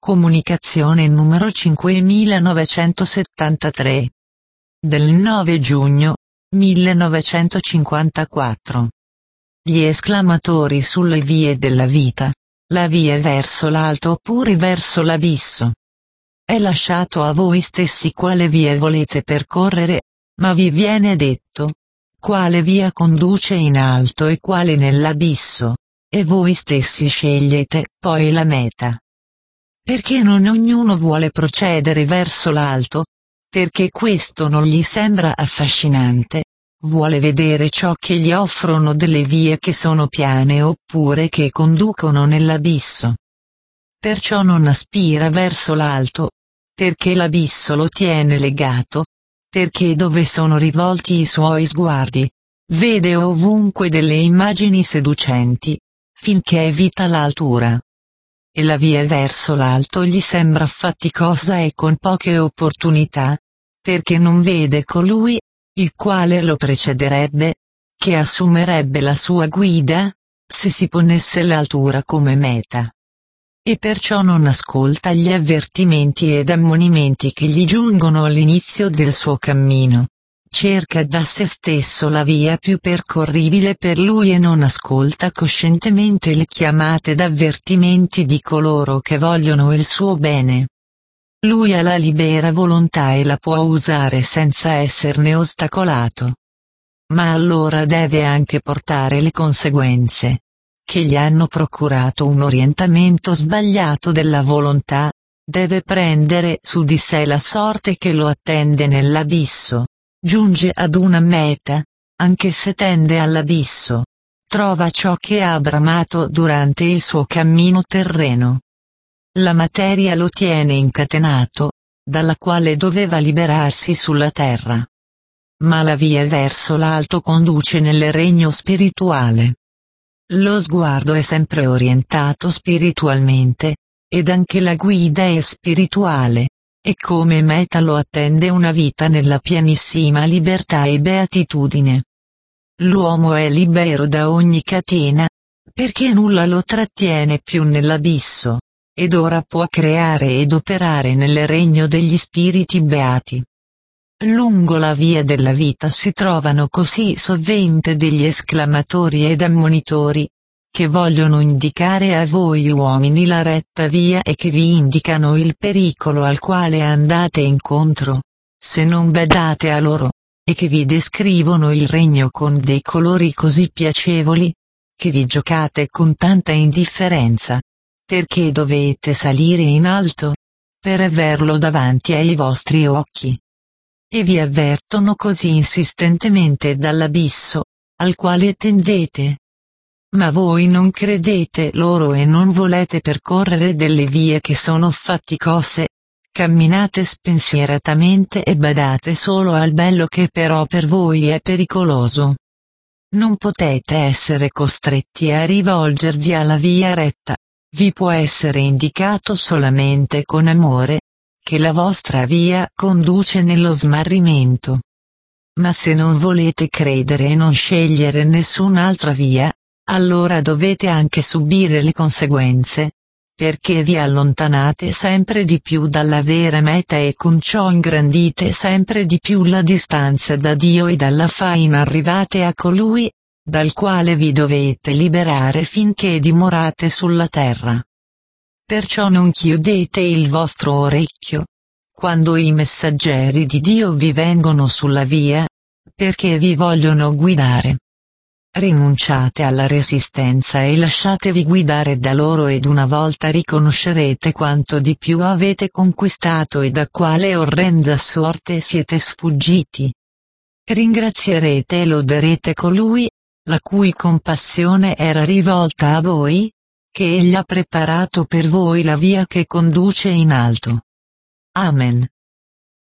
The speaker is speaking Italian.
Comunicazione numero 5973. Del 9 giugno 1954. Gli esclamatori sulle vie della vita, la via verso l'alto oppure verso l'abisso. È lasciato a voi stessi quale via volete percorrere, ma vi viene detto quale via conduce in alto e quale nell'abisso, e voi stessi scegliete poi la meta. Perché non ognuno vuole procedere verso l'alto? Perché questo non gli sembra affascinante, vuole vedere ciò che gli offrono delle vie che sono piane oppure che conducono nell'abisso. Perciò non aspira verso l'alto, perché l'abisso lo tiene legato, perché dove sono rivolti i suoi sguardi, vede ovunque delle immagini seducenti, finché evita l'altura. E la via verso l'alto gli sembra faticosa e con poche opportunità, perché non vede colui, il quale lo precederebbe, che assumerebbe la sua guida, se si ponesse l'altura come meta. E perciò non ascolta gli avvertimenti ed ammonimenti che gli giungono all'inizio del suo cammino. Cerca da se stesso la via più percorribile per lui e non ascolta coscientemente le chiamate d'avvertimenti di coloro che vogliono il suo bene. Lui ha la libera volontà e la può usare senza esserne ostacolato. Ma allora deve anche portare le conseguenze, che gli hanno procurato un orientamento sbagliato della volontà, deve prendere su di sé la sorte che lo attende nell'abisso. Giunge ad una meta, anche se tende all'abisso. Trova ciò che ha bramato durante il suo cammino terreno. La materia lo tiene incatenato, dalla quale doveva liberarsi sulla terra. Ma la via verso l'alto conduce nel regno spirituale. Lo sguardo è sempre orientato spiritualmente, ed anche la guida è spirituale. E come meta lo attende una vita nella pienissima libertà e beatitudine. L'uomo è libero da ogni catena, perché nulla lo trattiene più nell'abisso, ed ora può creare ed operare nel regno degli spiriti beati. Lungo la via della vita si trovano così sovente degli esclamatori ed ammonitori, che vogliono indicare a voi uomini la retta via e che vi indicano il pericolo al quale andate incontro, se non badate a loro, e che vi descrivono il regno con dei colori così piacevoli, che vi giocate con tanta indifferenza, perché dovete salire in alto, per averlo davanti ai vostri occhi. E vi avvertono così insistentemente dall'abisso, al quale tendete. Ma voi non credete loro e non volete percorrere delle vie che sono faticose, camminate spensieratamente e badate solo al bello che però per voi è pericoloso. Non potete essere costretti a rivolgervi alla via retta, vi può essere indicato solamente con amore, che la vostra via conduce nello smarrimento. Ma se non volete credere e non scegliere nessun'altra via, allora dovete anche subire le conseguenze, perché vi allontanate sempre di più dalla vera meta e con ciò ingrandite sempre di più la distanza da Dio e dalla faina arrivate a colui, dal quale vi dovete liberare finché dimorate sulla terra. Perciò non chiudete il vostro orecchio, quando i messaggeri di Dio vi vengono sulla via, perché vi vogliono guidare. Rinunciate alla resistenza e lasciatevi guidare da loro ed una volta riconoscerete quanto di più avete conquistato e da quale orrenda sorte siete sfuggiti. Ringrazierete e loderete colui, la cui compassione era rivolta a voi, che egli ha preparato per voi la via che conduce in alto. Amen.